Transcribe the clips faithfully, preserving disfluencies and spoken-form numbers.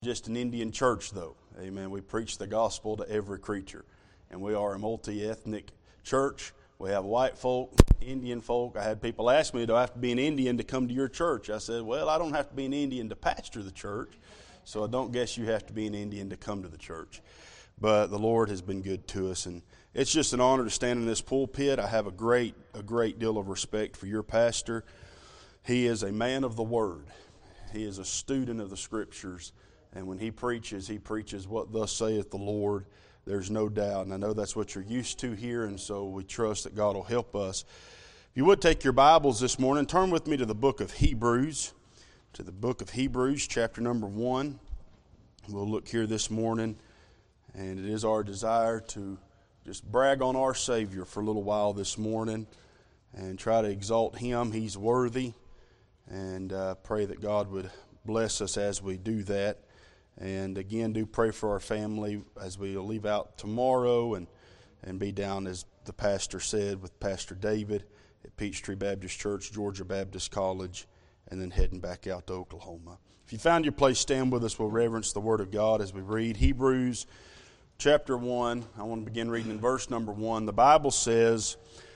Just an Indian church, though. Amen. We preach the gospel to every creature. And we are a multi-ethnic church. We have white folk, Indian folk. I had people ask me, do I have to be an Indian to come to your church? I said, well, I don't have to be an Indian to pastor the church, so I don't guess you have to be an Indian to come to the church. But the Lord has been good to us, and it's just an honor to stand in this pulpit. I have a great, a great deal of respect for your pastor. He is a man of the Word. He is a student of the Scriptures. And when he preaches, he preaches what thus saith the Lord. There's no doubt. And I know that's what you're used to here, and so we trust that God will help us. If you would take your Bibles this morning, turn with me to the book of Hebrews, to the book of Hebrews, chapter number one. We'll look here this morning, and it is our desire to just brag on our Savior for a little while this morning and try to exalt Him. He's worthy, and uh, pray that God would bless us as we do that. And again, do pray for our family as we leave out tomorrow and, and be down, as the pastor said, with Pastor David at Peachtree Baptist Church, Georgia Baptist College, and then heading back out to Oklahoma. If you found your place, stand with us. We'll reverence the Word of God as we read Hebrews chapter one. I want to begin reading in verse number one. The Bible says,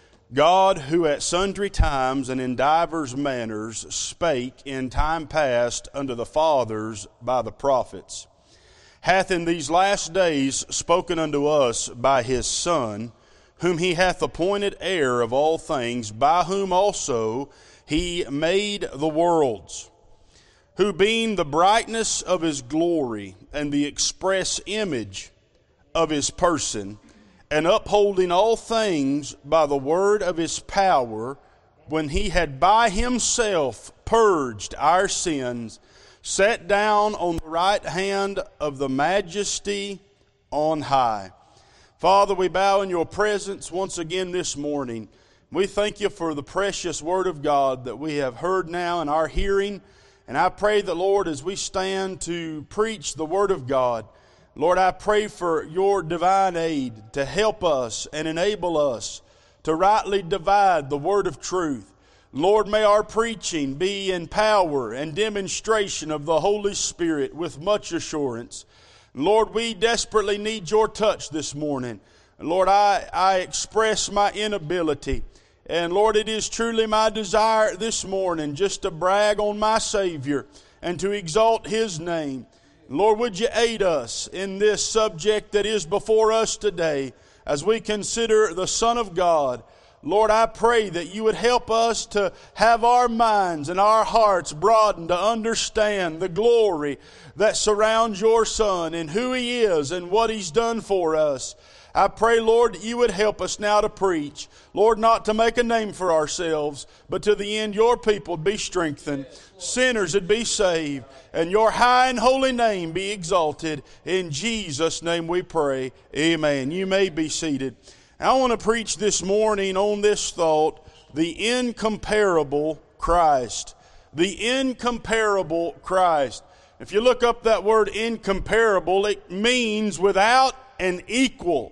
God, who at sundry times and in divers manners spake in time past unto the fathers by the prophets, hath in these last days spoken unto us by His Son, whom He hath appointed heir of all things, by whom also He made the worlds, who being the brightness of His glory and the express image of His person, and upholding all things by the word of His power, when He had by Himself purged our sins, sat down on the right hand of the Majesty on high. Father, we bow in Your presence once again this morning. We thank You for the precious Word of God that we have heard now in our hearing. And I pray that, Lord, as we stand to preach the Word of God, Lord, I pray for Your divine aid to help us and enable us to rightly divide the word of truth. Lord, may our preaching be in power and demonstration of the Holy Spirit with much assurance. Lord, we desperately need Your touch this morning. Lord, I, I express my inability. And Lord, it is truly my desire this morning just to brag on my Savior and to exalt His name. Lord, would You aid us in this subject that is before us today as we consider the Son of God. Lord, I pray that You would help us to have our minds and our hearts broadened to understand the glory that surrounds Your Son and who He is and what He's done for us. I pray, Lord, that You would help us now to preach. Lord, not to make a name for ourselves, but to the end Your people would be strengthened, sinners would be saved, and Your high and holy name be exalted. In Jesus' name we pray. Amen. You may be seated. I want to preach this morning on this thought, the incomparable Christ. The incomparable Christ. If you look up that word incomparable, it means without an equal,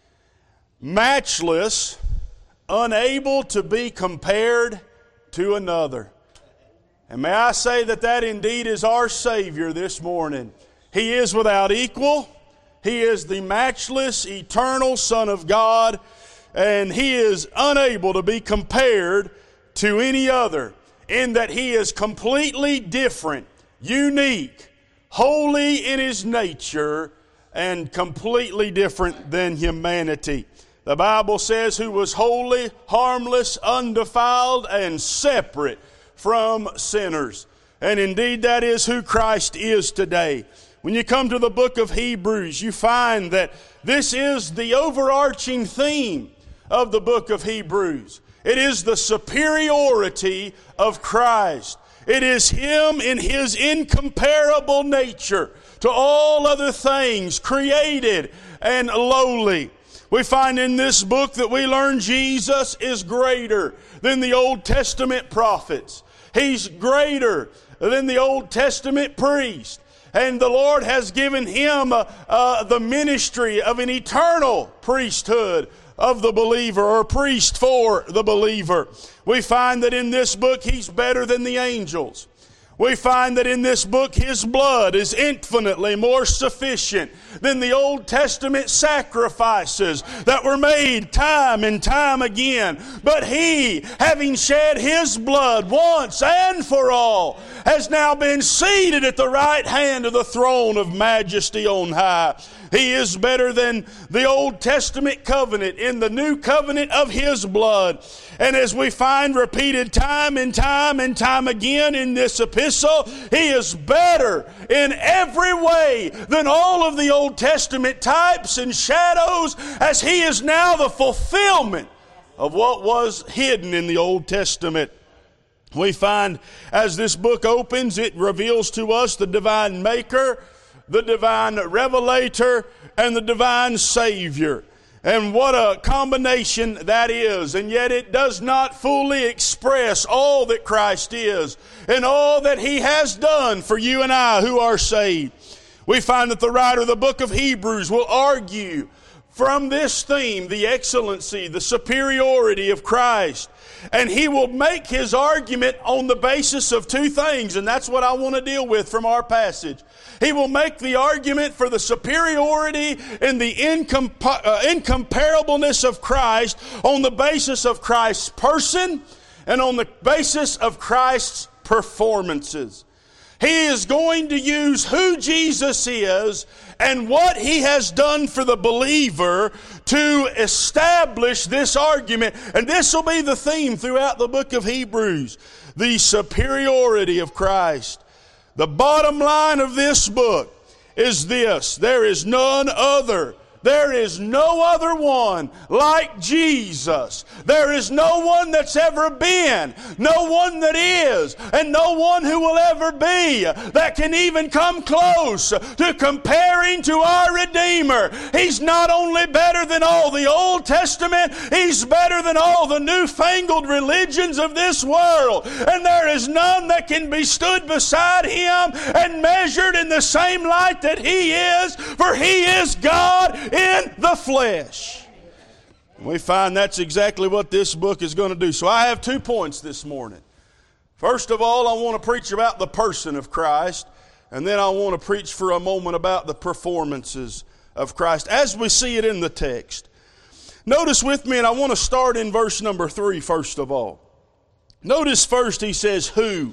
matchless, unable to be compared to another. And may I say that that indeed is our Savior this morning. He is without equal. He is the matchless, eternal Son of God, and He is unable to be compared to any other in that He is completely different, unique, holy in His nature, and completely different than humanity. The Bible says, who was holy, harmless, undefiled, and separate from sinners. And indeed that is who Christ is today. When you come to the book of Hebrews, you find that this is the overarching theme of the book of Hebrews. It is the superiority of Christ. It is Him in His incomparable nature to all other things created and lowly. We find in this book that we learn Jesus is greater than the Old Testament prophets. He's greater than the Old Testament priest. And the Lord has given Him uh, uh, the ministry of an eternal priesthood of the believer, or priest for the believer. We find that in this book He's better than the angels. we find that in this book His blood is infinitely more sufficient than the Old Testament sacrifices that were made time and time again. But He, having shed His blood once and for all, has now been seated at the right hand of the throne of majesty on high. He is better than the Old Testament covenant in the new covenant of His blood. And as we find repeated time and time and time again in this epistle, He is better in every way than all of the Old Testament types and shadows, as He is now the fulfillment of what was hidden in the Old Testament. We find as this book opens, it reveals to us the divine maker, the divine revelator, and the divine Savior. And what a combination that is. And yet it does not fully express all that Christ is and all that He has done for you and I who are saved. We find that the writer of the book of Hebrews will argue from this theme the excellency, the superiority of Christ. And he will make his argument on the basis of two things, and that's what I want to deal with from our passage. He will make the argument for the superiority and the incompa- uh, incomparableness of Christ on the basis of Christ's person and on the basis of Christ's performances. He is going to use who Jesus is and what He has done for the believer to establish this argument. And this will be the theme throughout the book of Hebrews, the superiority of Christ. The bottom line of this book is this: there is none other. There is no other one like Jesus. There is no one that's ever been, no one that is, and no one who will ever be that can even come close to comparing to our Redeemer. He's not only better than all the Old Testament, He's better than all the newfangled religions of this world. And there is none that can be stood beside Him and measured in the same light that He is, for He is God in the flesh. We find that's exactly what this book is going to do. So I have two points this morning. First of all, I want to preach about the person of Christ, and then I want to preach for a moment about the performances of Christ as we see it in the text. Notice with me, and I want to start in verse number three first of all. Notice first he says, who?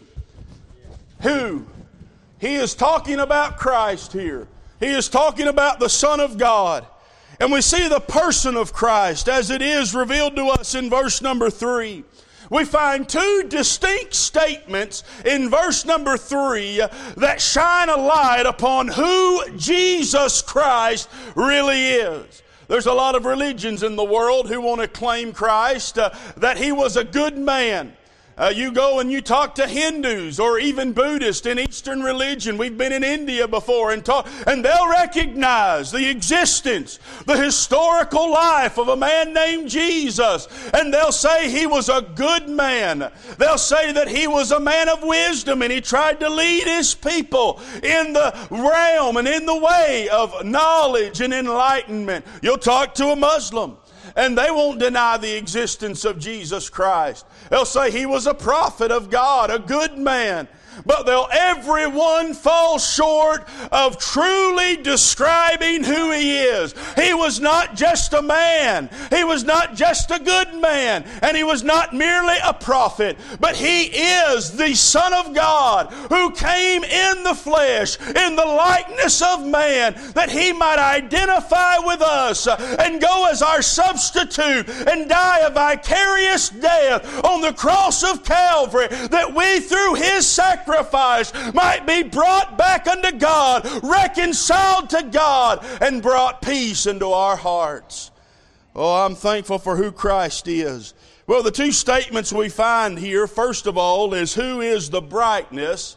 Who? He is talking about Christ here. He is talking about the Son of God. And we see the person of Christ as it is revealed to us in verse number three. We find two distinct statements in verse number three that shine a light upon who Jesus Christ really is. There's a lot of religions in the world who want to claim Christ, uh, that He was a good man. Uh, you go and you talk to Hindus or even Buddhists in Eastern religion. We've been in India before and talk, and they'll recognize the existence, the historical life of a man named Jesus. And they'll say He was a good man. They'll say that He was a man of wisdom and He tried to lead His people in the realm and in the way of knowledge and enlightenment. You'll talk to a Muslim, and they won't deny the existence of Jesus Christ. They'll say He was a prophet of God, a good man. But they'll everyone fall short of truly describing who He is. He was not just a man. He was not just a good man. And He was not merely a prophet. But He is the Son of God who came in the flesh, in the likeness of man, that He might identify with us and go as our substitute and die a vicarious death on the cross of Calvary, that we through His sacrifice Sacrifice might be brought back unto God, reconciled to God, and brought peace into our hearts. Oh, I'm thankful for who Christ is. Well, the two statements we find here, first of all, is who is the brightness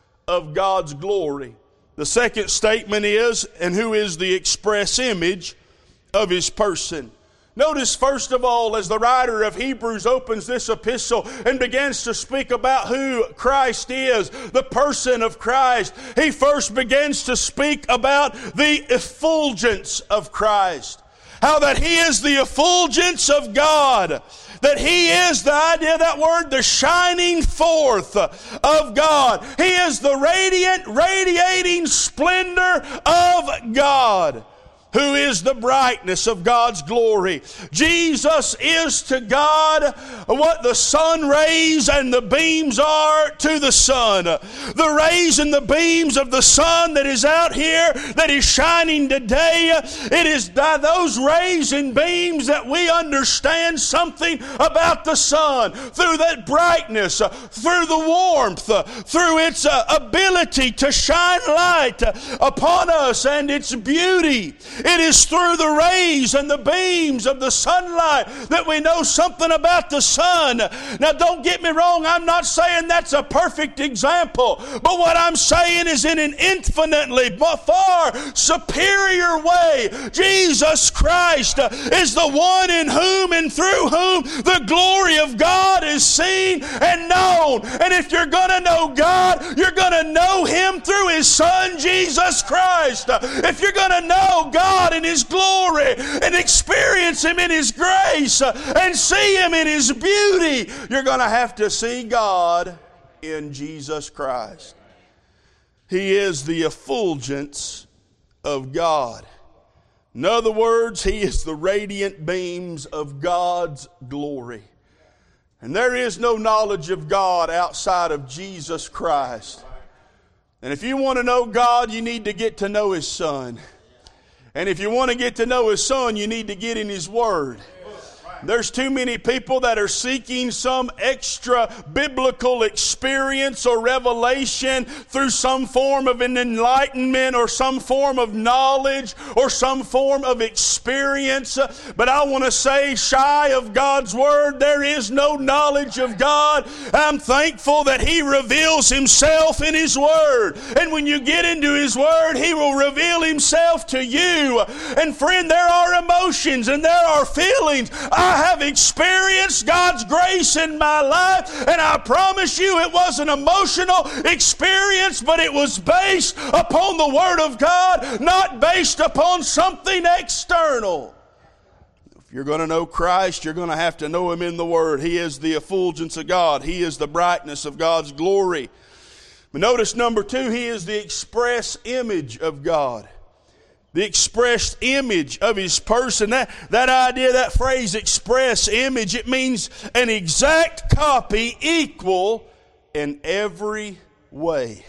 of God's glory. The second statement is, and who is the express image of His person. Notice first of all, as the writer of Hebrews opens this epistle and begins to speak about who Christ is, the person of Christ, he first begins to speak about the effulgence of Christ. How that He is the effulgence of God. That He is, the idea of that word, the shining forth of God. He is the radiant, radiating splendor of God, who is the brightness of God's glory. Jesus is to God what the sun rays and the beams are to the sun. The rays and the beams of the sun that is out here, that is shining today, it is by those rays and beams that we understand something about the sun. Through that brightness, through the warmth, through its ability to shine light upon us and its beauty. It is through the rays and the beams of the sunlight that we know something about the sun. Now, don't get me wrong, I'm not saying that's a perfect example, but what I'm saying is in an infinitely far superior way, Jesus Christ is the one in whom and through whom the glory of God is seen and known. And if you're going to know God, you're going to know Him through His Son, Jesus Christ. If you're going to know God in His glory and experience Him in His grace and see Him in His beauty, you're going to have to see God in Jesus Christ. He is the effulgence of God. In other words, He is the radiant beams of God's glory. And there is no knowledge of God outside of Jesus Christ. And if you want to know God, you need to get to know His Son. And if you want to get to know His Son, you need to get in His Word. There's too many people that are seeking some extra biblical experience or revelation through some form of an enlightenment or some form of knowledge or some form of experience. But I want to say, shy of God's Word, there is no knowledge of God. I'm thankful that He reveals Himself in His Word. And when you get into His Word, He will reveal Himself to you. And friend, there are emotions and there are feelings. I I have experienced God's grace in my life, and I promise you it was an emotional experience, but it was based upon the Word of God, not based upon something external. If you're going to know Christ, you're going to have to know Him in the Word. He is the effulgence of God. He is the brightness of God's glory. But notice number two, He is the express image of God. The expressed image of His person. That, that idea, that phrase, express image, it means an exact copy, equal in every way.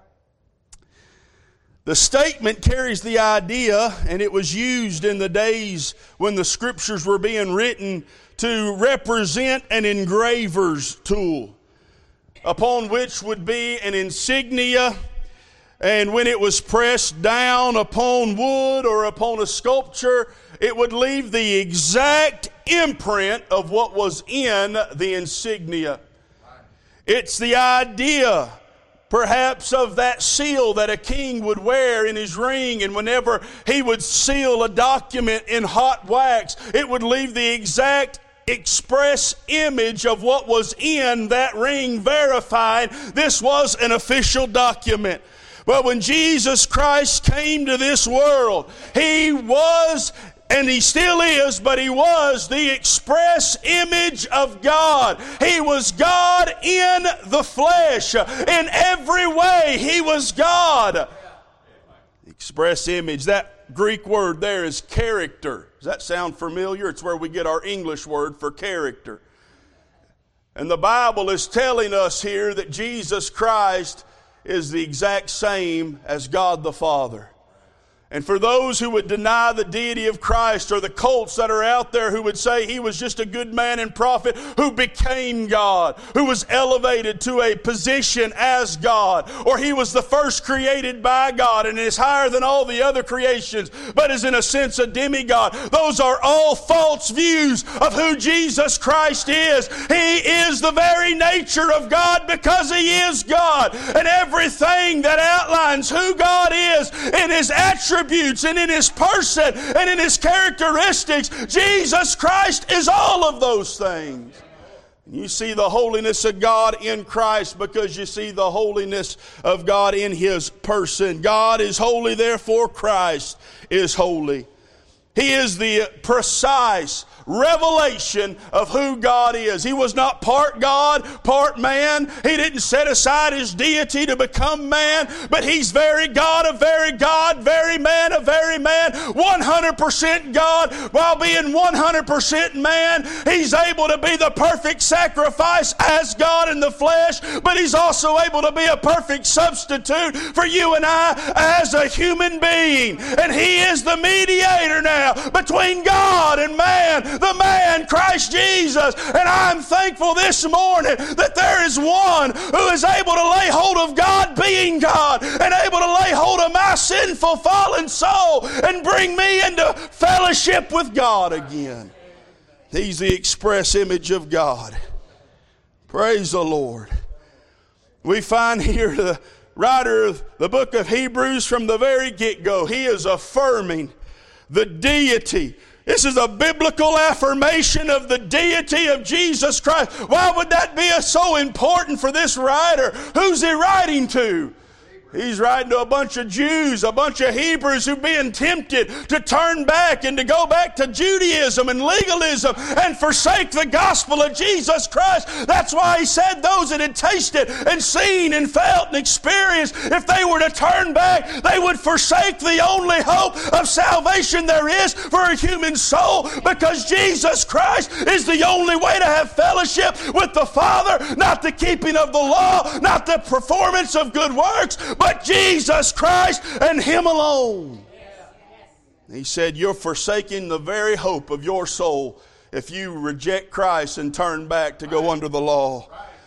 The statement carries the idea, and it was used in the days when the Scriptures were being written to represent an engraver's tool, upon which would be an insignia. And when it was pressed down upon wood or upon a sculpture, it would leave the exact imprint of what was in the insignia. It's the idea, perhaps, of that seal that a king would wear in his ring, and whenever he would seal a document in hot wax, it would leave the exact express image of what was in that ring, verifying this was an official document. But when Jesus Christ came to this world, He was, and He still is, but He was the express image of God. He was God in the flesh. In every way, He was God. Express image, that Greek word there is character. Does that sound familiar? It's where we get our English word for character. And the Bible is telling us here that Jesus Christ is the exact same as God the Father. And for those who would deny the deity of Christ, or the cults that are out there who would say He was just a good man and prophet who became God, who was elevated to a position as God, or He was the first created by God and is higher than all the other creations, but is in a sense a demigod. Those are all false views of who Jesus Christ is. He is the very nature of God because He is God. And everything that outlines who God is in His attributes and in His person and in His characteristics, Jesus Christ is all of those things. You see the holiness of God in Christ because you see the holiness of God in His person. God is holy, therefore Christ is holy. He is the precise revelation of who God is. He was not part God, part man. He didn't set aside His deity to become man, but He's very God, a very God, very man, a very man, one hundred percent God while being one hundred percent man. He's able to be the perfect sacrifice as God in the flesh, but He's also able to be a perfect substitute for you and I as a human being. And He is the mediator now between God and man, the man Christ Jesus. And I'm thankful this morning that there is one who is able to lay hold of God being God and able to lay hold of my sinful fallen soul and bring me into fellowship with God again. He's the express image of God. Praise the Lord. We find here the writer of the book of Hebrews from the very get-go. He is affirming the deity. This is a biblical affirmation of the deity of Jesus Christ. Why would that be so important for this writer? Who's he writing to? He's writing to a bunch of Jews, a bunch of Hebrews who are being tempted to turn back and to go back to Judaism and legalism and forsake the gospel of Jesus Christ. That's why he said those that had tasted and seen and felt and experienced, if they were to turn back, they would forsake the only hope of salvation there is for a human soul, because Jesus Christ is the only way to have fellowship with the Father, not the keeping of the law, not the performance of good works, but Jesus Christ and Him alone. He said, you're forsaking the very hope of your soul if you reject Christ and turn back to go under the law.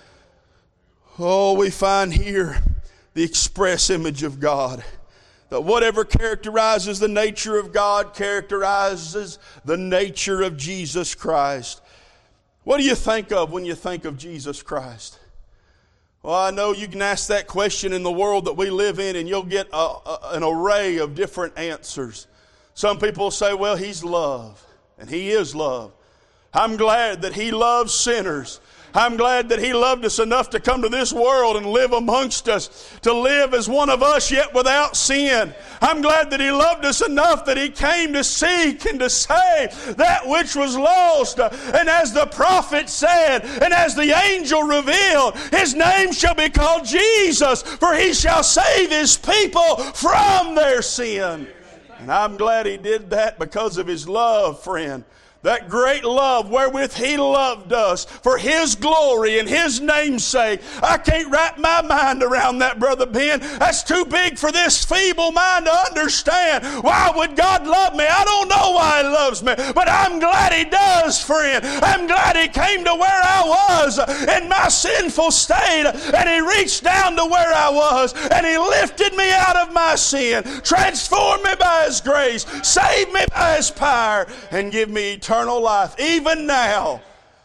Oh, we find here the express image of God. That whatever characterizes the nature of God characterizes the nature of Jesus Christ. What do you think of when you think of Jesus Christ? Well, I know you can ask that question in the world that we live in and you'll get a, a, an array of different answers. Some people say, well, He's love, and He is love. I'm glad that He loves sinners. I'm glad that He loved us enough to come to this world and live amongst us, to live as one of us yet without sin. I'm glad that He loved us enough that He came to seek and to save that which was lost. And as the prophet said, and as the angel revealed, His name shall be called Jesus, for He shall save His people from their sin. And I'm glad He did that because of His love, friend. That great love wherewith He loved us for His glory and His name's sake. I can't wrap my mind around that, Brother Ben. That's too big for this feeble mind to understand. Why would God love me? I don't know why He loves me, but I'm glad He does, friend. I'm glad He came to where I was in my sinful state, and He reached down to where I was, and He lifted me out of my sin, transformed me by His grace, saved me by His power, and give me eternal Eternal life, even now.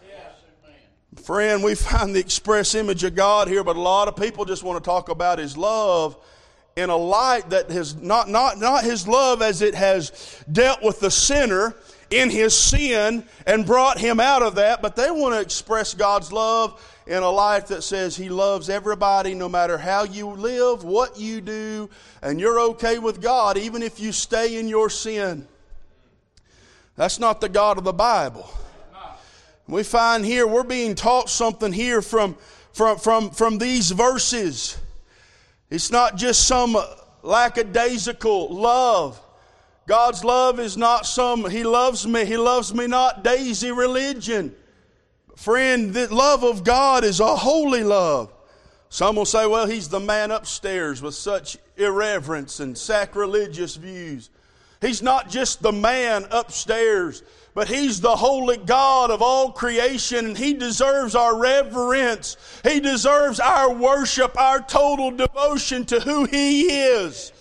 Yes, friend, we find the express image of God here, but a lot of people just want to talk about His love in a light that has not, not, not His love as it has dealt with the sinner in his sin and brought him out of that, but they want to express God's love in a light that says He loves everybody no matter how you live, what you do, and you're okay with God even if you stay in your sin. That's not the God of the Bible. We find here, we're being taught something here from, from, from, from these verses. It's not just some lackadaisical love. God's love is not some, He loves me, He loves me not daisy religion. Friend, the love of God is a holy love. Some will say, well, He's the man upstairs with such irreverence and sacrilegious views. He's not just the man upstairs, but He's the holy God of all creation, and He deserves our reverence. He deserves our worship, our total devotion to who He is.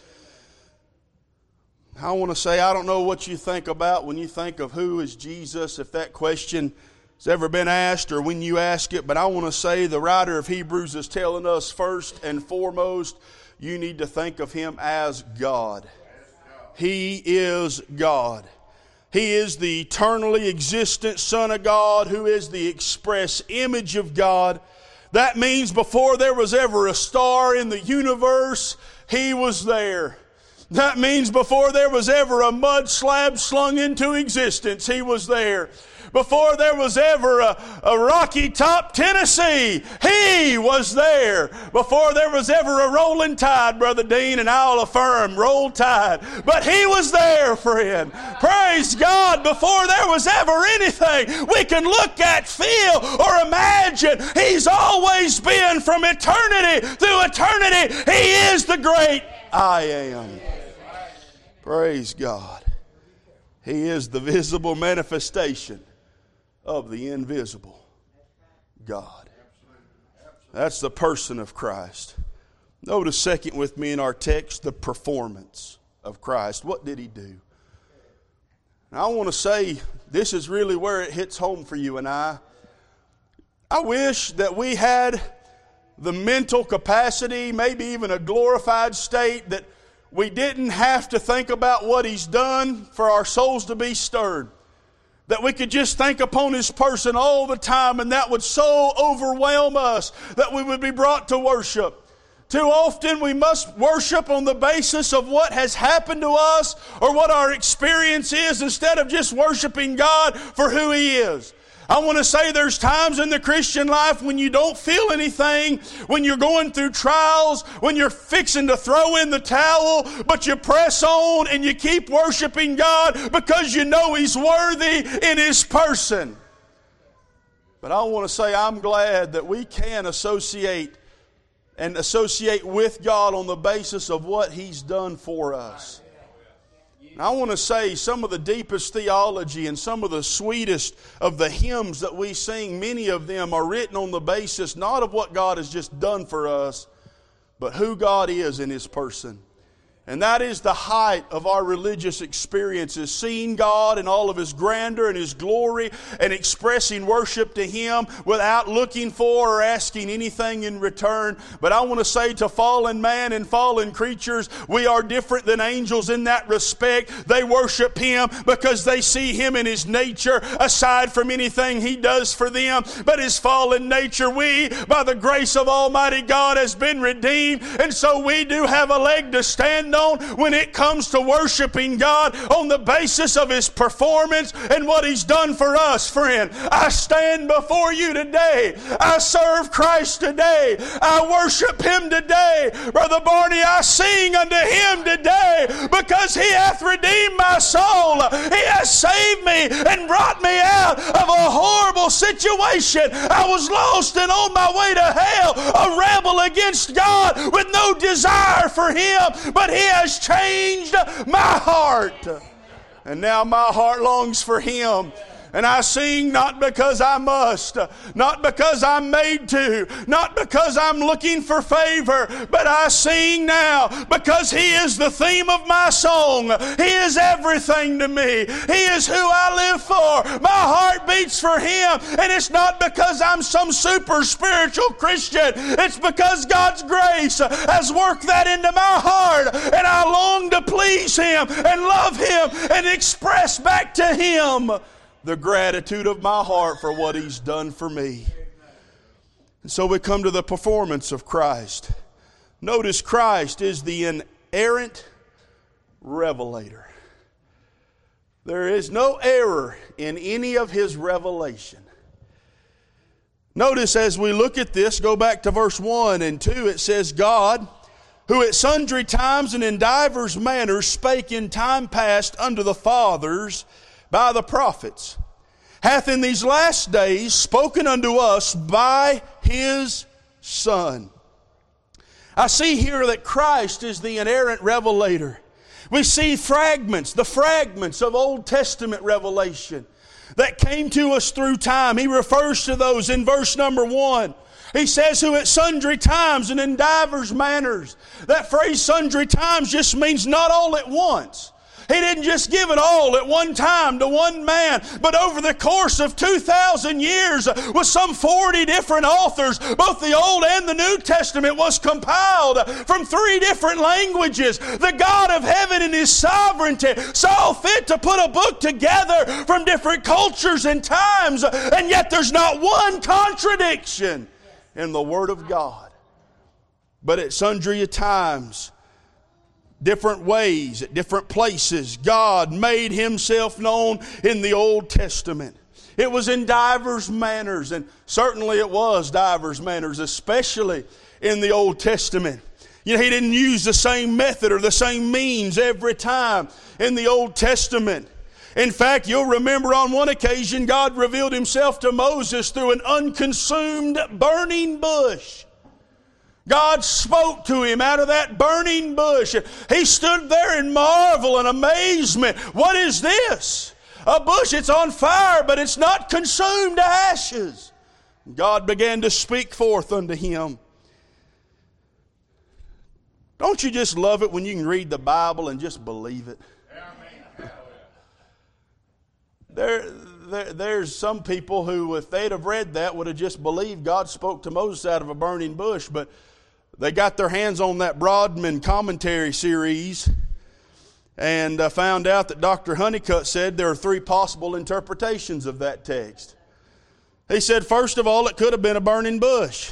I want to say, I don't know what you think about when you think of who is Jesus, if that question has ever been asked or when you ask it, but I want to say the writer of Hebrews is telling us first and foremost, you need to think of Him as God. He is God. He is the eternally existent Son of God who is the express image of God. That means before there was ever a star in the universe, He was there. That means before there was ever a mud slab slung into existence, He was there. Before there was ever a, a Rocky Top, Tennessee, He was there. Before there was ever a rolling tide, Brother Dean, and I'll affirm, roll tide. But He was there, friend. Praise God. Before there was ever anything we can look at, feel, or imagine, He's always been from eternity through eternity. He is the great I Am. Praise God. He is the visible manifestation of the invisible God. That's the person of Christ. Notice second with me in our text, the performance of Christ. What did He do? Now, I want to say this is really where it hits home for you and I. I wish that we had the mental capacity, maybe even a glorified state, that we didn't have to think about what He's done for our souls to be stirred. That we could just think upon His person all the time, and that would so overwhelm us that we would be brought to worship. Too often we must worship on the basis of what has happened to us or what our experience is, instead of just worshiping God for who He is. I want to say there's times in the Christian life when you don't feel anything, when you're going through trials, when you're fixing to throw in the towel, but you press on and you keep worshiping God because you know He's worthy in His person. But I want to say I'm glad that we can associate and associate with God on the basis of what He's done for us. I want to say some of the deepest theology and some of the sweetest of the hymns that we sing, many of them are written on the basis not of what God has just done for us, but who God is in His person. And that is the height of our religious experiences, seeing God in all of His grandeur and His glory and expressing worship to Him without looking for or asking anything in return. But I want to say to fallen man and fallen creatures, we are different than angels in that respect. They worship Him because they see Him in His nature aside from anything He does for them. But His fallen nature, we, by the grace of Almighty God, has been redeemed. And so we do have a leg to stand on when it comes to worshiping God on the basis of His performance and what He's done for us, friend. I stand before you today. I serve Christ today. I worship Him today. Brother Barney, I sing unto Him today because He hath redeemed my soul. He has saved me and brought me out of a horrible situation. I was lost and on my way to hell, a rebel against God with no desire for Him, but He has changed my heart. And now my heart longs for Him. And I sing not because I must, not because I'm made to, not because I'm looking for favor, but I sing now because He is the theme of my song. He is everything to me. He is who I live for. My heart beats for Him. And it's not because I'm some super spiritual Christian. It's because God's grace has worked that into my heart. And I long to please Him and love Him and express back to Him the gratitude of my heart for what He's done for me. And so we come to the performance of Christ. Notice Christ is the inerrant revelator. There is no error in any of His revelation. Notice as we look at this, go back to verse one and two, it says, God, who at sundry times and in divers manners spake in time past unto the fathers by the prophets, hath in these last days spoken unto us by His Son. I see here that Christ is the inerrant revelator. We see fragments, the fragments of Old Testament revelation that came to us through time. He refers to those in verse number one. He says, who at sundry times and in divers manners. That phrase, sundry times, just means not all at once. He didn't just give it all at one time to one man, but over the course of two thousand years with some forty different authors, both the Old and the New Testament was compiled from three different languages. The God of heaven in His sovereignty saw fit to put a book together from different cultures and times, and yet there's not one contradiction in the Word of God. But at sundry times, different ways, at different places, God made Himself known in the Old Testament. It was in divers manners, and certainly it was divers manners, especially in the Old Testament. You know, He didn't use the same method or the same means every time in the Old Testament. In fact, you'll remember on one occasion God revealed Himself to Moses through an unconsumed burning bush. God spoke to him out of that burning bush. He stood there in marvel and amazement. What is this? A bush, it's on fire, but it's not consumed to ashes. God began to speak forth unto him. Don't you just love it when you can read the Bible and just believe it? There, there, there's some people who, if they'd have read that, would have just believed God spoke to Moses out of a burning bush, but they got their hands on that Broadman commentary series and uh, found out that Doctor Honeycutt said there are three possible interpretations of that text. He said, first of all, it could have been a burning bush.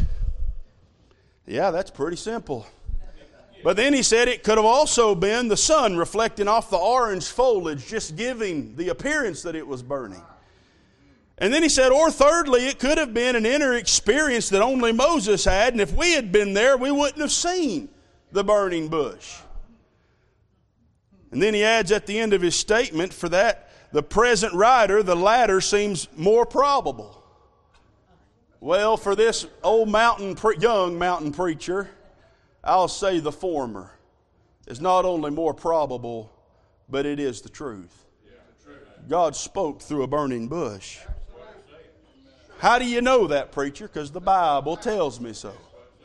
Yeah, that's pretty simple. But then he said it could have also been the sun reflecting off the orange foliage, just giving the appearance that it was burning. And then he said, or thirdly, it could have been an inner experience that only Moses had, and if we had been there, we wouldn't have seen the burning bush. And then he adds at the end of his statement, for that, the present writer, the latter seems more probable. Well, for this old mountain, pre- young mountain preacher, I'll say the former is not only more probable, but it is the truth. God spoke through a burning bush. How do you know that, preacher? Because the Bible tells me so.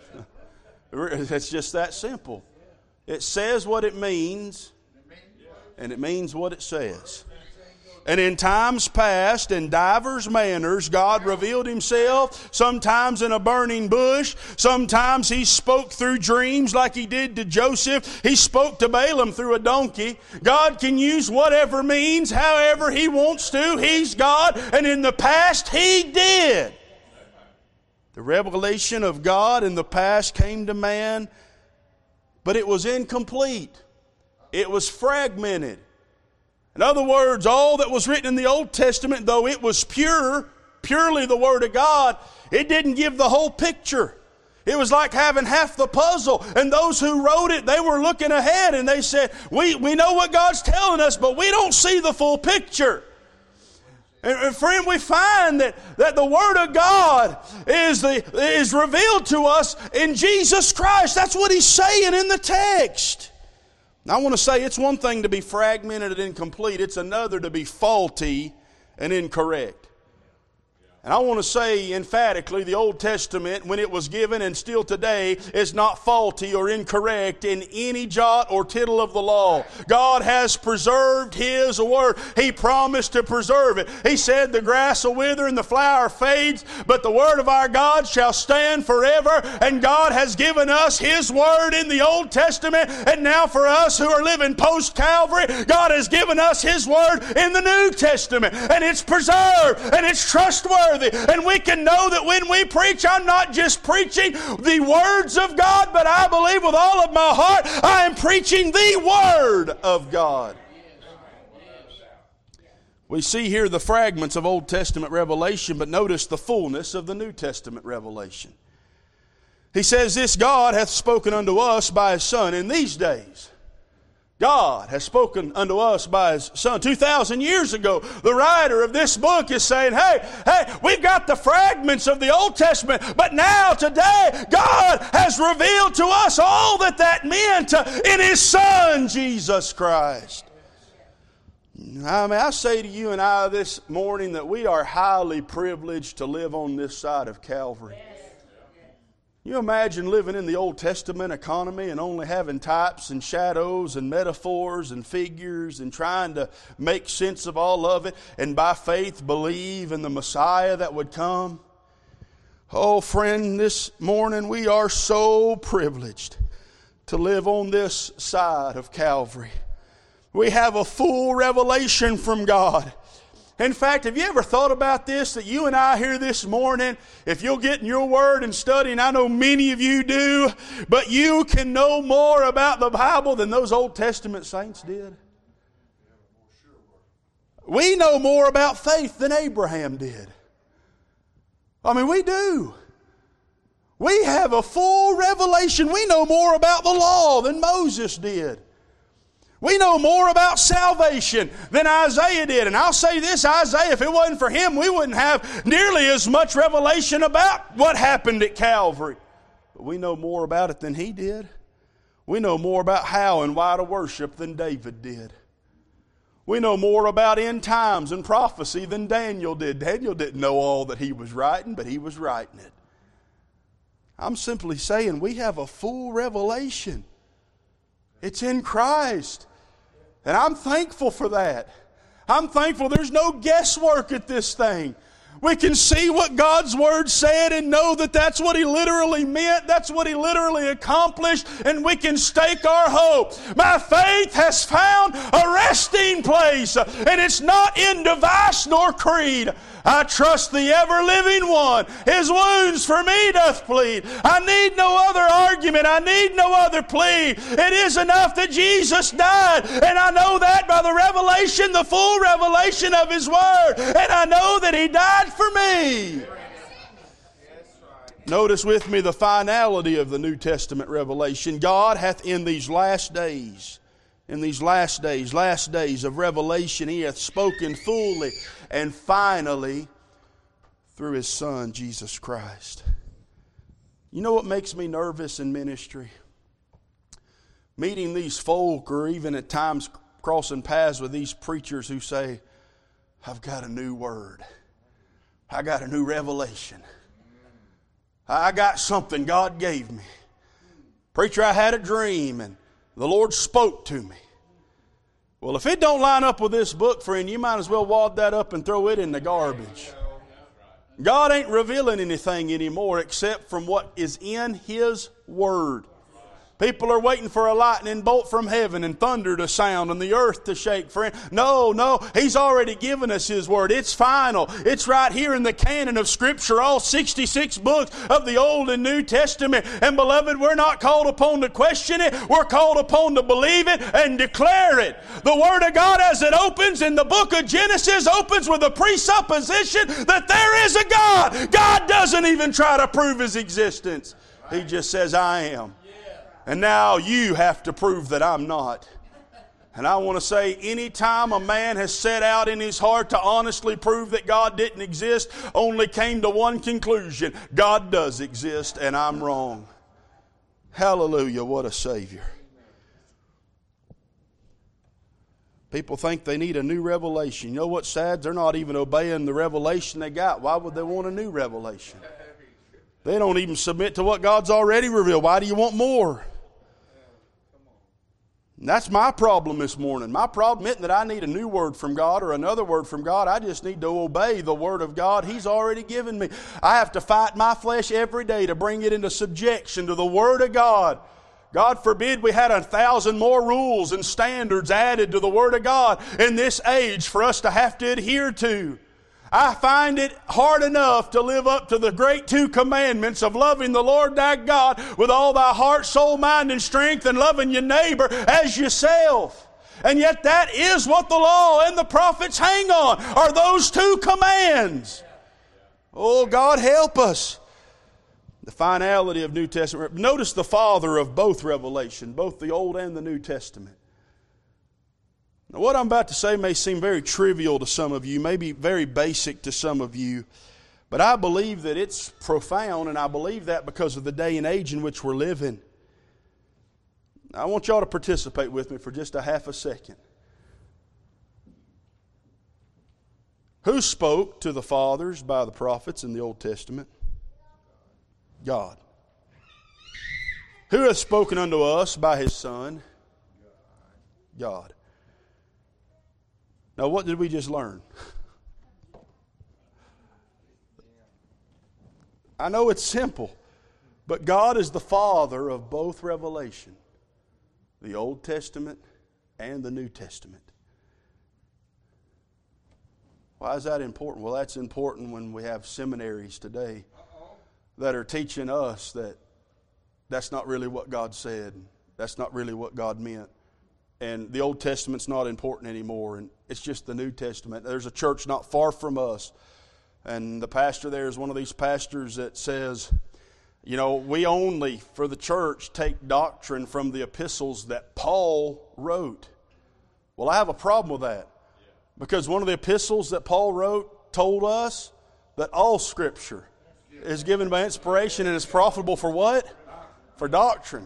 It's just that simple. It says what it means, and it means what it says. And in times past, in divers manners, God revealed Himself, sometimes in a burning bush, sometimes He spoke through dreams like He did to Joseph. He spoke to Balaam through a donkey. God can use whatever means, however He wants to. He's God, and in the past He did. The revelation of God in the past came to man, but it was incomplete. It was fragmented. In other words, all that was written in the Old Testament, though it was pure, purely the Word of God, it didn't give the whole picture. It was like having half the puzzle. And those who wrote it, they were looking ahead and they said, we, we know what God's telling us, but we don't see the full picture. And, and friend, we find that, that the Word of God is, the, is revealed to us in Jesus Christ. That's what He's saying in the text. Now, I want to say it's one thing to be fragmented and incomplete. It's another to be faulty and incorrect. And I want to say emphatically, the Old Testament, when it was given and still today, is not faulty or incorrect in any jot or tittle of the law. God has preserved His Word. He promised to preserve it. He said the grass will wither and the flower fades, but the Word of our God shall stand forever. And God has given us His Word in the Old Testament. And now for us who are living post-Calvary, God has given us His Word in the New Testament. And it's preserved and it's trustworthy. And we can know that when we preach, I'm not just preaching the words of God, but I believe with all of my heart I am preaching the Word of God. We see here the fragments of Old Testament revelation, but notice the fullness of the New Testament revelation. He says, this God hath spoken unto us by His Son in these days. God has spoken unto us by His Son. two thousand years ago, the writer of this book is saying, hey, hey, we've got the fragments of the Old Testament, but now, today, God has revealed to us all that that meant in His Son, Jesus Christ. I mean, I say to you and I this morning that we are highly privileged to live on this side of Calvary. You imagine living in the Old Testament economy and only having types and shadows and metaphors and figures and trying to make sense of all of it and by faith believe in the Messiah that would come? Oh, friend, this morning we are so privileged to live on this side of Calvary. We have a full revelation from God. In fact, have you ever thought about this, that you and I here this morning, if you'll get in your Word and study, and I know many of you do, but you can know more about the Bible than those Old Testament saints did? We know more about faith than Abraham did. I mean, we do. We have a full revelation. We know more about the law than Moses did. We know more about salvation than Isaiah did. And I'll say this, Isaiah, if it wasn't for him, we wouldn't have nearly as much revelation about what happened at Calvary. But we know more about it than he did. We know more about how and why to worship than David did. We know more about end times and prophecy than Daniel did. Daniel didn't know all that he was writing, but he was writing it. I'm simply saying we have a full revelation. It's in Christ. And I'm thankful for that. I'm thankful there's no guesswork at this thing. We can see what God's Word said and know that that's what He literally meant. That's what He literally accomplished. And we can stake our hope. My faith has found a resting place. And it's not in device nor creed. I trust the ever-living one. His wounds for me doth plead. I need no other argument. I need no other plea. It is enough that Jesus died. And I know that by the revelation, the full revelation of His Word. And I know that He died for me. Notice with me the finality of the New Testament revelation. God hath in these last days, in these last days, last days of revelation, He hath spoken fully and finally through His Son, Jesus Christ. You know what makes me nervous in ministry? Meeting these folk, or even at times crossing paths with these preachers who say, I've got a new word. I got a new revelation. I got something God gave me. Preacher, I had a dream and the Lord spoke to me. Well, if it don't line up with this book, friend, you might as well wad that up and throw it in the garbage. God ain't revealing anything anymore except from what is in His Word. People are waiting for a lightning bolt from heaven and thunder to sound and the earth to shake, friend. No, no, He's already given us His Word. It's final. It's right here in the canon of Scripture, all sixty-six books of the Old and New Testament. And beloved, we're not called upon to question it. We're called upon to believe it and declare it. The Word of God, as it opens in the book of Genesis, opens with a presupposition that there is a God. God doesn't even try to prove His existence. He just says, I am. And now you have to prove that I'm not. And I want to say, anytime a man has set out in his heart to honestly prove that God didn't exist, only came to one conclusion: God does exist and I'm wrong. Hallelujah, what a Savior. People think they need a new revelation. You know what's sad? They're not even obeying the revelation they got. Why would they want a new revelation? They don't even submit to what God's already revealed. Why do you want more? And that's my problem this morning. My problem isn't that I need a new word from God or another word from God. I just need to obey the Word of God He's already given me. I have to fight my flesh every day to bring it into subjection to the Word of God. God forbid we had a thousand more rules and standards added to the Word of God in this age for us to have to adhere to. I find it hard enough to live up to the great two commandments of loving the Lord thy God with all thy heart, soul, mind, and strength, and loving your neighbor as yourself. And yet that is what the law and the prophets hang on, are those two commands. Oh, God help us. The finality of New Testament. Notice the father of both revelation, both the Old and the New Testament. Now, what I'm about to say may seem very trivial to some of you, maybe very basic to some of you, but I believe that it's profound, and I believe that because of the day and age in which we're living. I want y'all to participate with me for just a half a second. Who spoke to the fathers by the prophets in the Old Testament? God. Who hath spoken unto us by His Son? God. Now, what did we just learn? I know it's simple, but God is the Father of both revelation, the Old Testament and the New Testament. Why is that important? Well, that's important when we have seminaries today that are teaching us that that's not really what God said. That's not really what God meant. And the Old Testament's not important anymore, and it's just the New Testament. There's a church not far from us, and the pastor there is one of these pastors that says, you know, we only, for the church, take doctrine from the epistles that Paul wrote. Well, I have a problem with that, because one of the epistles that Paul wrote told us that all Scripture is given by inspiration and is profitable for what? For doctrine.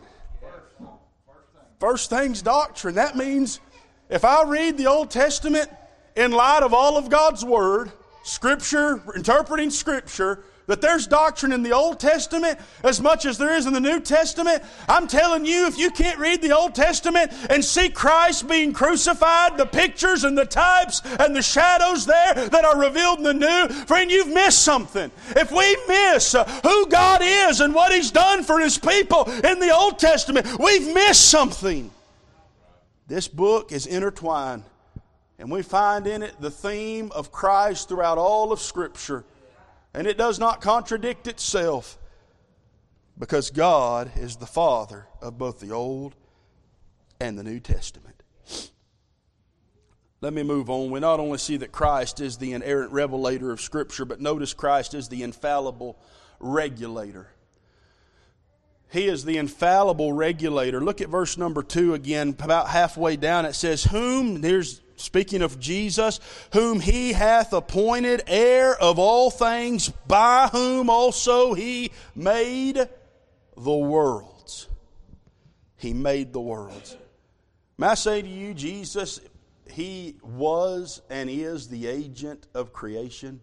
First thing's doctrine. That means if I read the Old Testament in light of all of God's Word, Scripture, interpreting Scripture, that there's doctrine in the Old Testament as much as there is in the New Testament. I'm telling you, if you can't read the Old Testament and see Christ being crucified, the pictures and the types and the shadows there that are revealed in the New, friend, you've missed something. If we miss who God is and what He's done for His people in the Old Testament, we've missed something. This book is intertwined, and we find in it the theme of Christ throughout all of Scripture. And it does not contradict itself, because God is the Father of both the Old and the New Testament. Let me move on. We not only see that Christ is the inerrant revelator of Scripture, but notice Christ is the infallible regulator. He is the infallible regulator. Look at verse number two again, about halfway down. It says, whom, there's speaking of Jesus, whom He hath appointed heir of all things, by whom also He made the worlds. He made the worlds. May I say to you, Jesus, He was and is the agent of creation.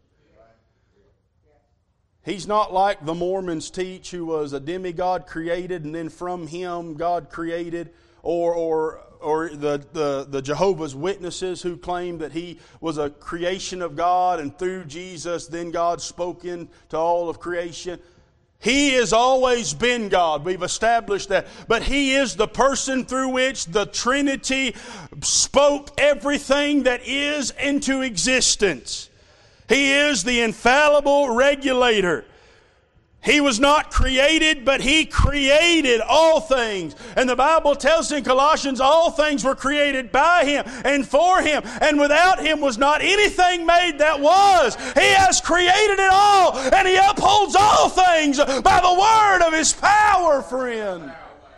He's not like the Mormons teach, who was a demigod created and then from Him God created, or or or the, the, the Jehovah's Witnesses who claim that He was a creation of God and through Jesus then God spoke into all of creation. He has always been God. We've established that. But He is the person through which the Trinity spoke everything that is into existence. He is the infallible regulator. He was not created, but He created all things. And the Bible tells in Colossians, all things were created by Him and for Him. And without Him was not anything made that was. He has created it all, and He upholds all things by the word of His power, friend.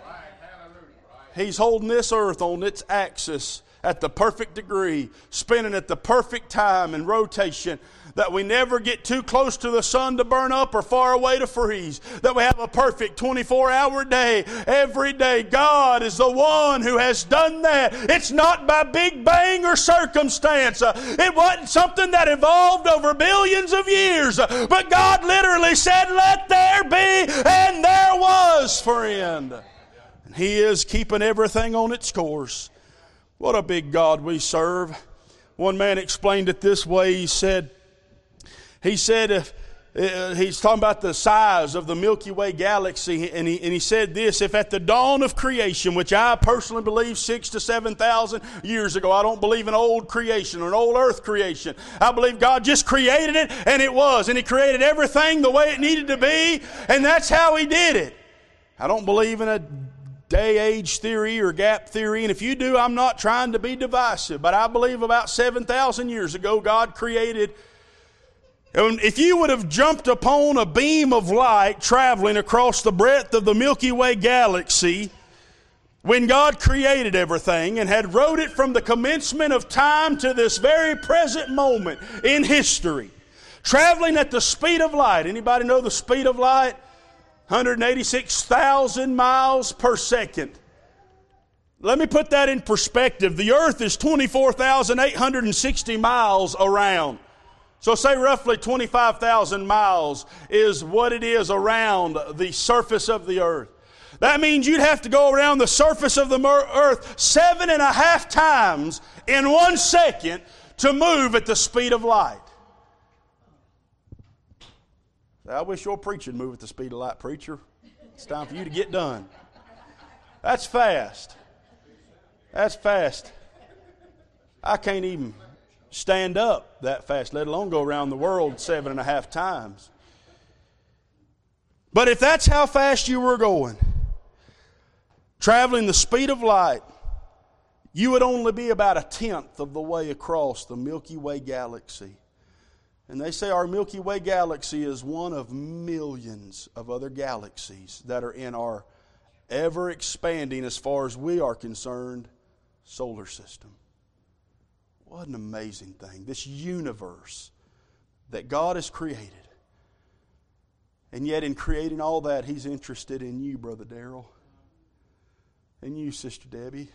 He's holding this earth on its axis at the perfect degree, spinning at the perfect time and rotation, that we never get too close to the sun to burn up or far away to freeze, that we have a perfect twenty-four hour day every day. God is the one who has done that. It's not by big bang or circumstance. It wasn't something that evolved over billions of years, but God literally said, let there be, and there was, friend. And He is keeping everything on its course. What a big God we serve. One man explained it this way. He said, He said, if, uh, he's talking about the size of the Milky Way galaxy, and he, and he said this, if at the dawn of creation, which I personally believe six to seven thousand years ago, I don't believe in old creation or an old earth creation. I believe God just created it, and it was. And He created everything the way it needed to be, and that's how He did it. I don't believe in a day-age theory or gap theory, and if you do, I'm not trying to be divisive, but I believe about seven thousand years ago, God created. And if you would have jumped upon a beam of light traveling across the breadth of the Milky Way galaxy, when God created everything and had wrote it from the commencement of time to this very present moment in history, traveling at the speed of light. Anybody know the speed of light? one hundred eighty-six thousand miles per second. Let me put that in perspective. The earth is twenty-four thousand eight hundred sixty miles around. So say roughly twenty-five thousand miles is what it is around the surface of the earth. That means you'd have to go around the surface of the earth seven and a half times in one second to move at the speed of light. I wish your preacher would move at the speed of light, preacher. It's time for you to get done. That's fast. That's fast. I can't even stand up that fast, let alone go around the world seven and a half times. But if that's how fast you were going, traveling the speed of light, you would only be about a tenth of the way across the Milky Way galaxy. And they say our Milky Way galaxy is one of millions of other galaxies that are in our ever-expanding, as far as we are concerned, solar system. What an amazing thing. This universe that God has created. And yet in creating all that, He's interested in you, Brother Darrell. And you, Sister Debbie.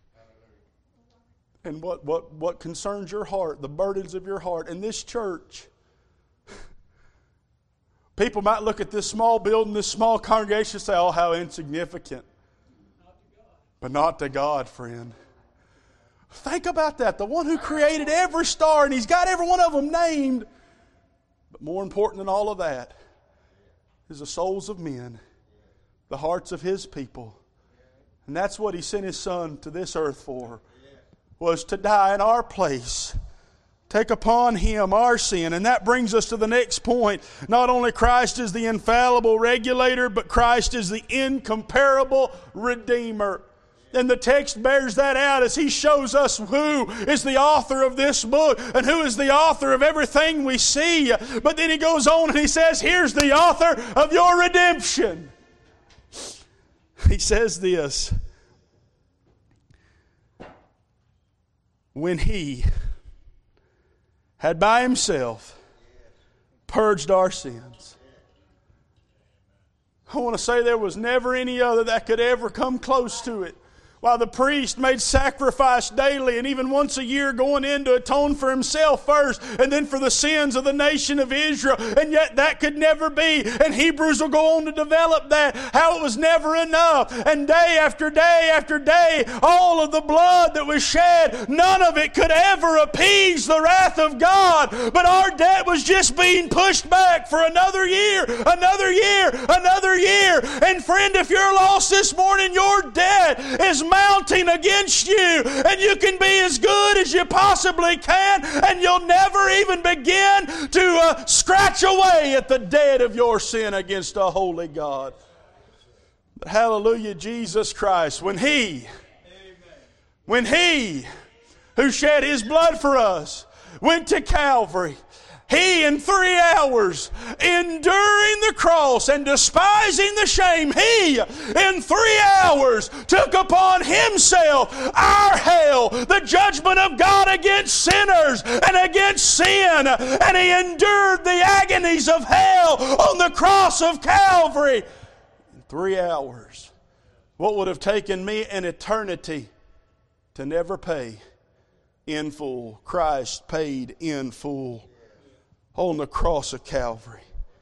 And what, what, what concerns your heart, the burdens of your heart. And this church, people might look at this small building, this small congregation, and say, oh, how insignificant. But not to God, friend. Think about that. The one who created every star, and He's got every one of them named. But more important than all of that is the souls of men, the hearts of His people. And that's what He sent His Son to this earth for, was to die in our place. Take upon Him our sin. And that brings us to the next point. Not only Christ is the infallible regulator, but Christ is the incomparable Redeemer. And the text bears that out as He shows us who is the author of this book and who is the author of everything we see. But then He goes on and He says, here's the author of your redemption. He says this, when He had by Himself purged our sins. I want to say there was never any other that could ever come close to it. While the priest made sacrifice daily and even once a year going in to atone for himself first and then for the sins of the nation of Israel. And yet that could never be. And Hebrews will go on to develop that, how it was never enough. And day after day after day, all of the blood that was shed, none of it could ever appease the wrath of God. But our debt was just being pushed back for another year, another year, another year. And friend, if you're lost this morning, your debt is mounting against you, and you can be as good as you possibly can, and you'll never even begin to uh, scratch away at the debt of your sin against a holy God. But hallelujah, Jesus Christ, when He, when He who shed His blood for us went to Calvary, He, in three hours, enduring the cross and despising the shame, He, in three hours, took upon Himself our hell, the judgment of God against sinners and against sin. And He endured the agonies of hell on the cross of Calvary. In three hours. What would have taken me an eternity to never pay in full, Christ paid in full on the cross of Calvary.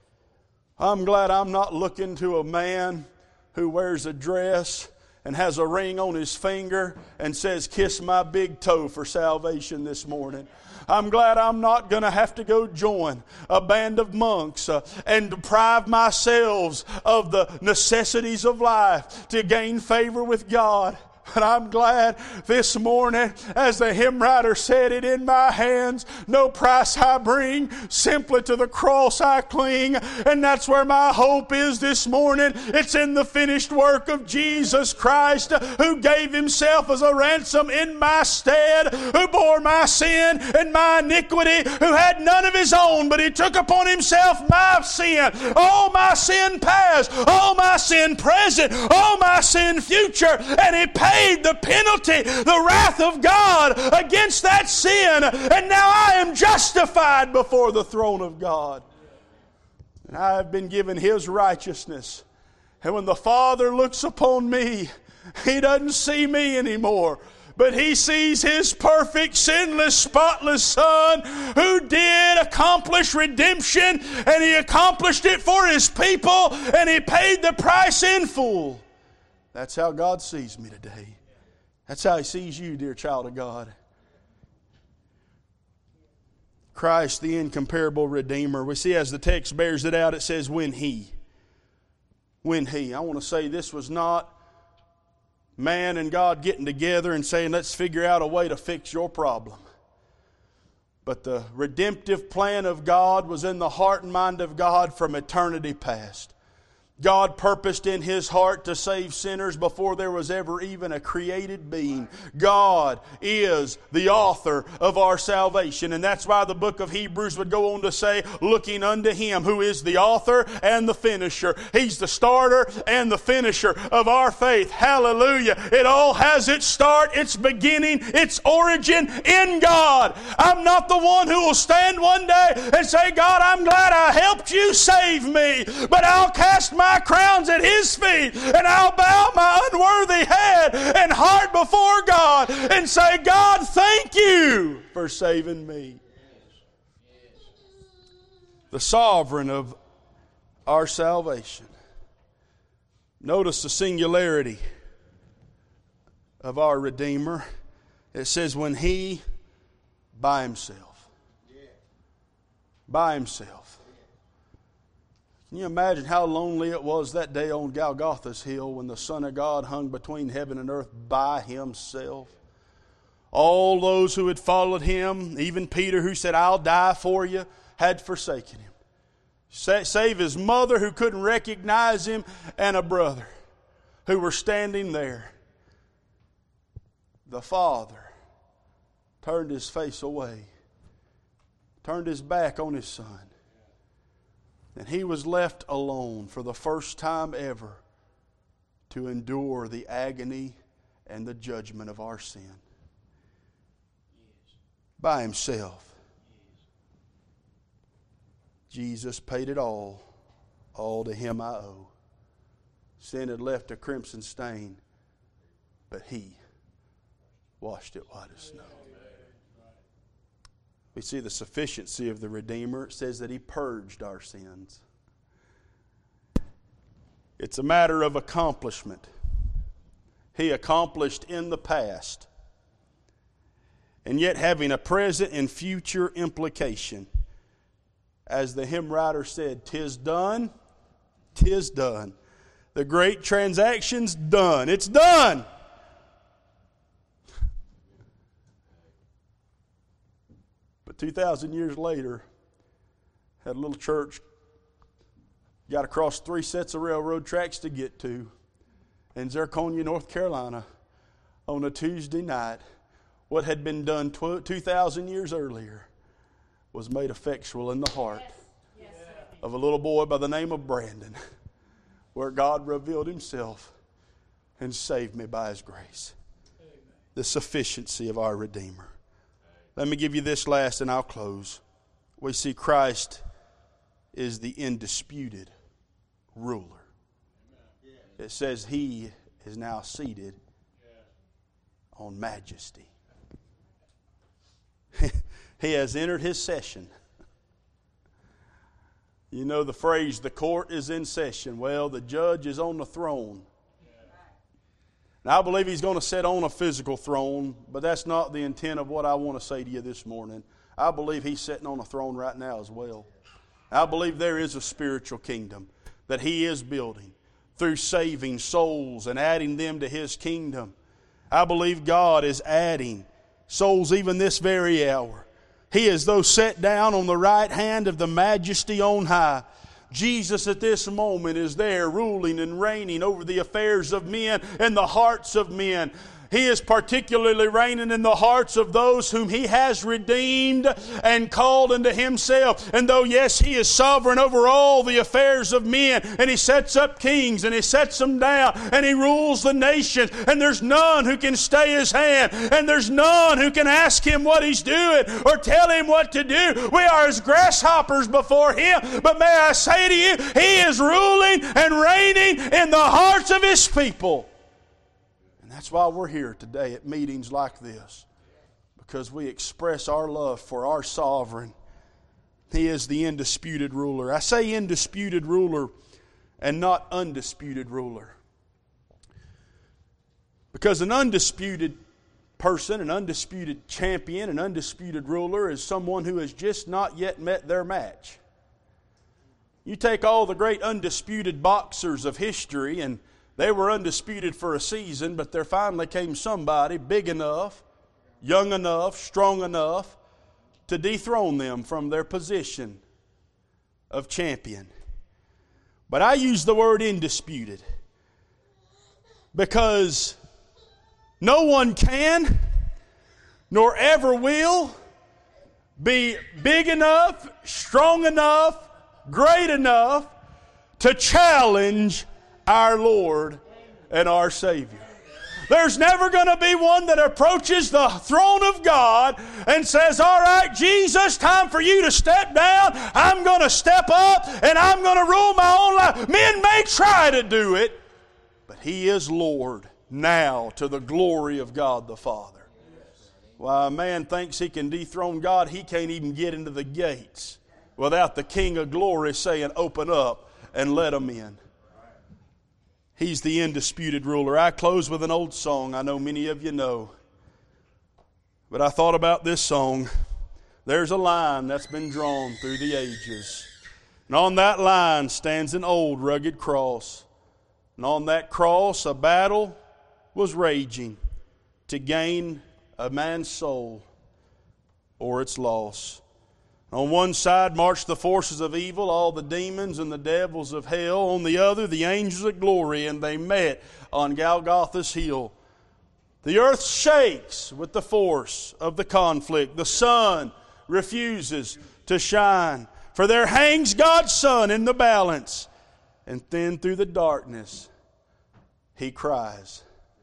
I'm glad I'm not looking to a man who wears a dress and has a ring on his finger and says, kiss my big toe for salvation this morning. I'm glad I'm not going to have to go join a band of monks uh, and deprive myself of the necessities of life to gain favor with God. But I'm glad this morning, as the hymn writer said, it in my hands, no price I bring, simply to the cross I cling. And that's where my hope is this morning. It's in the finished work of Jesus Christ, who gave Himself as a ransom in my stead, who bore my sin and my iniquity, who had none of His own, but He took upon Himself my sin, all my sin past, all my sin present, all my sin future, and He paid the penalty, the wrath of God against that sin, and now I am justified before the throne of God. And I have been given His righteousness. And when the Father looks upon me, He doesn't see me anymore, but He sees His perfect, sinless, spotless Son, who did accomplish redemption, and He accomplished it for His people, and He paid the price in full. That's how God sees me today. That's how He sees you, dear child of God. Christ, the incomparable Redeemer. We see as the text bears it out, it says, when He. When He. I want to say this was not man and God getting together and saying, let's figure out a way to fix your problem. But the redemptive plan of God was in the heart and mind of God from eternity past. God purposed in His heart to save sinners before there was ever even a created being. God is the author of our salvation. And that's why the book of Hebrews would go on to say, looking unto Him who is the author and the finisher. He's the starter and the finisher of our faith. Hallelujah. It all has its start, its beginning, its origin in God. I'm not the one who will stand one day and say, God, I'm glad I helped you save me. But I'll cast my My crowns at His feet, and I'll bow my unworthy head and heart before God and say, God, thank you for saving me. The sovereign of our salvation. Notice the singularity of our Redeemer. It says, when He, by Himself. By Himself. Can you imagine how lonely it was that day on Golgotha's hill when the Son of God hung between heaven and earth by Himself? All those who had followed Him, even Peter who said, I'll die for you, had forsaken Him. Save His mother who couldn't recognize Him and a brother who were standing there. The Father turned His face away, turned His back on His Son. And He was left alone for the first time ever to endure the agony and the judgment of our sin. By Himself. Jesus paid it all. All to Him I owe. Sin had left a crimson stain, but He washed it white as snow. We see the sufficiency of the Redeemer. It says that He purged our sins. It's a matter of accomplishment. He accomplished in the past, and yet having a present and future implication. As the hymn writer said, 'tis done, 'tis done. The great transaction's done. It's done. two thousand years later, had a little church, got across three sets of railroad tracks to get to, in Zirconia, North Carolina, on a Tuesday night. What had been done two thousand years earlier was made effectual in the heart yes. Yes. of a little boy by the name of Brandon, where God revealed Himself and saved me by His grace. Amen. The sufficiency of our Redeemer. Let me give you this last and I'll close. We see Christ is the indisputed ruler. It says He is now seated on majesty. He has entered His session. You know the phrase, the court is in session. Well, the judge is on the throne. Now, I believe He's going to sit on a physical throne, but that's not the intent of what I want to say to you this morning. I believe He's sitting on a throne right now as well. I believe there is a spiritual kingdom that He is building through saving souls and adding them to His kingdom. I believe God is adding souls even this very hour. He is though set down on the right hand of the majesty on high. Jesus at this moment is there ruling and reigning over the affairs of men and the hearts of men. He is particularly reigning in the hearts of those whom He has redeemed and called unto Himself. And though, yes, He is sovereign over all the affairs of men, and He sets up kings and He sets them down and He rules the nations, and there's none who can stay His hand, and there's none who can ask Him what He's doing or tell Him what to do. We are as grasshoppers before Him. But may I say to you, He is ruling and reigning in the hearts of His people. That's why we're here today at meetings like this, because we express our love for our sovereign. He is the indisputed ruler. I say indisputed ruler and not undisputed ruler, because an undisputed person, an undisputed champion, an undisputed ruler is someone who has just not yet met their match. You take all the great undisputed boxers of history, and they were undisputed for a season, but there finally came somebody big enough, young enough, strong enough to dethrone them from their position of champion. But I use the word indisputed because no one can nor ever will be big enough, strong enough, great enough to challenge our Lord and our Savior. There's never going to be one that approaches the throne of God and says, all right, Jesus, time for you to step down. I'm going to step up and I'm going to rule my own life. Men may try to do it, but He is Lord now to the glory of God the Father. Why, a man thinks he can dethrone God, he can't even get into the gates without the King of Glory saying, open up and let him in. He's the indisputed ruler. I close with an old song I know many of you know. But I thought about this song. There's a line that's been drawn through the ages. And on that line stands an old rugged cross. And on that cross a battle was raging to gain a man's soul or its loss. On one side marched the forces of evil, all the demons and the devils of hell. On the other, the angels of glory, and they met on Golgotha's hill. The earth shakes with the force of the conflict. The sun refuses to shine, for there hangs God's Son in the balance. And then through the darkness, He cries,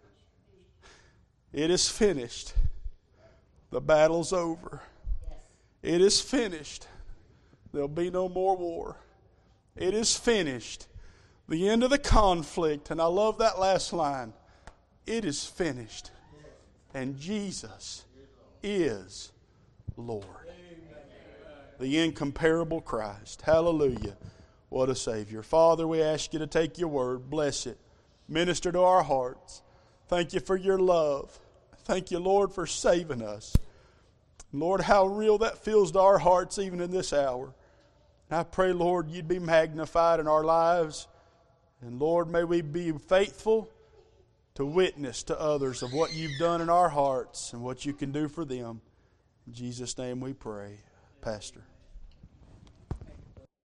it is finished. The battle's over. It is finished. There'll be no more war. It is finished. The end of the conflict. And I love that last line. It is finished. And Jesus is Lord. The incomparable Christ. Hallelujah. What a Savior. Father, we ask You to take Your word. Bless it. Minister to our hearts. Thank You for Your love. Thank You, Lord, for saving us. Lord, how real that feels to our hearts even in this hour. And I pray, Lord, You'd be magnified in our lives. And Lord, may we be faithful to witness to others of what You've done in our hearts and what You can do for them. In Jesus' name we pray. Pastor.